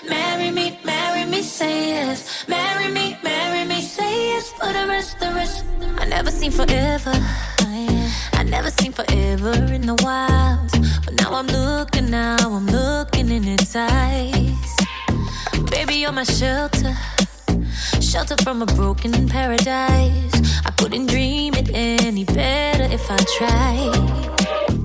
marry me, say yes. Marry me, say yes. For the rest. I never seen forever. I never seen forever in the wild. But now I'm looking in its eyes. Baby, you're my shelter from a broken paradise. I couldn't dream it any better if I tried.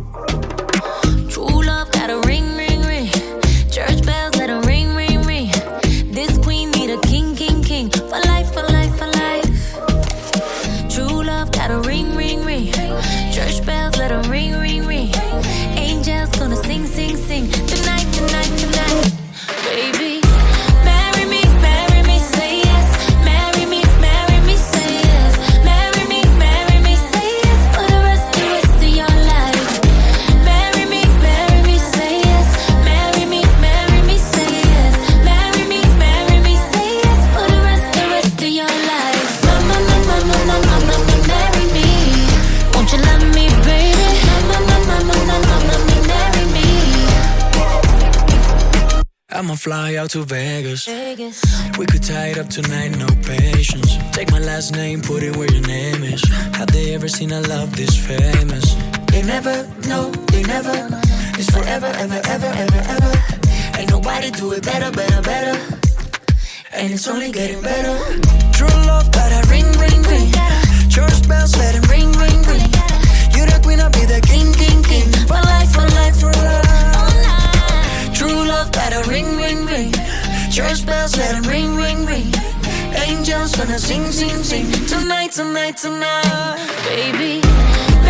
True love got a ring, ring, ring. Church bells let a ring, ring, ring. This queen need a king, king, king. For life, for life, for life. True love got a ring, ring, ring. Church bells let a ring, ring, ring. Angels gonna sing, sing, sing. Tonight, tonight, tonight. Baby, marry me, say yes. Marry me, say yes. Marry me, say yes. For the rest of your life. Marry me, say yes. Marry me, say yes. Marry me, say yes. For the rest of your life. Mama, marry me. Won't you love me, baby? Mama, marry me. I'ma fly out to Vegas. We could tie it up tonight, no patience. Take my last name, put it where your name is. Have they ever seen a love this famous? They never, no, they never. It's forever, ever, ever, ever, ever. Ain't nobody do it better, better, better. And it's only getting better. True love got a ring, ring, ring. Church bells let it ring, ring, ring. You the queen, I'll be the king, king, king. For life, for life, for life. True love got a ring, ring, ring. Church bells let it ring, ring, ring. Angels gonna sing, sing, sing. Tonight, tonight, tonight. Baby,